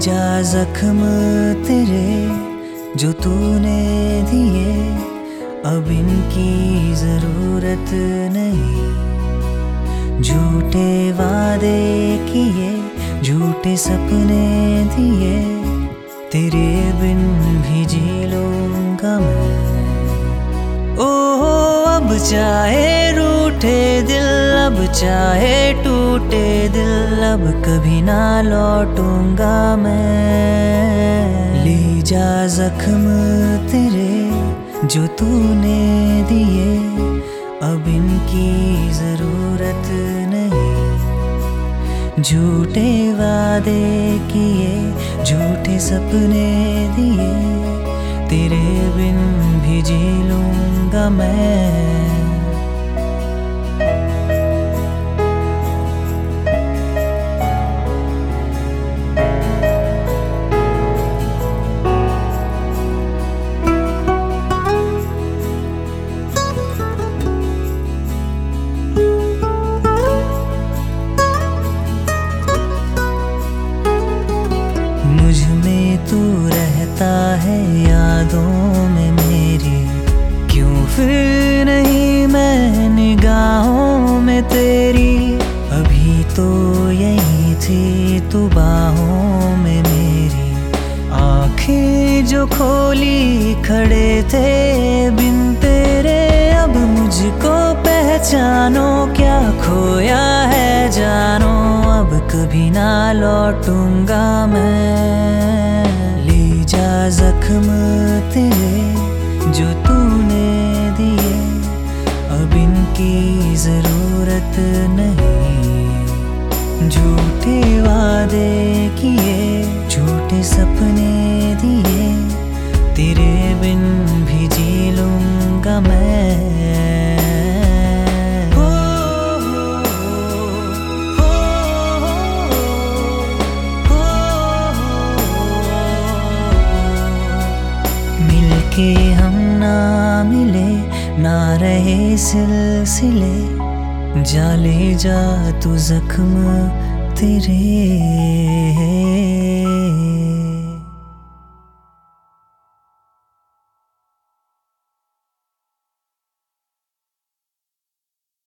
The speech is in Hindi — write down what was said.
जा जख्म तेरे जो तूने दिए, अब इनकी जरूरत नहीं। झूठे वादे किए, झूठे सपने दिए, तेरे बिन भी जी लूंगा मैं। ओह अब चाहे रूठे दिल, अब चाहे टूटे दिल, अब कभी ना लौटूंगा मैं। ले जा जख्म तेरे जो तूने दिए, अब इनकी जरूरत नहीं। झूठे वादे किए, झूठे सपने दिए, तेरे बिन भी जी लूंगा मैं। मुझ में तू रहता है यादों में मेरी, क्यों फिर नहीं मैं निगाहों में तेरी। अभी तो यही थी तू बाहों में मेरी, आँखें जो खोली खड़े थे बिन तेरे। अब मुझको पहचानो क्या खोया है जानो, अब कभी ना लौटूंगा मैं। ले जा जख्म तेरे जो तूने दिए, अब इनकी जरूरत नहीं। झूठे वादे किए, झूठे सपने दिए, तेरे बिन भी जी लूंगा मैं। मिलके हम ना मिले, ना रहे सिलसिले, जा ले जा तू जख्म तेरे।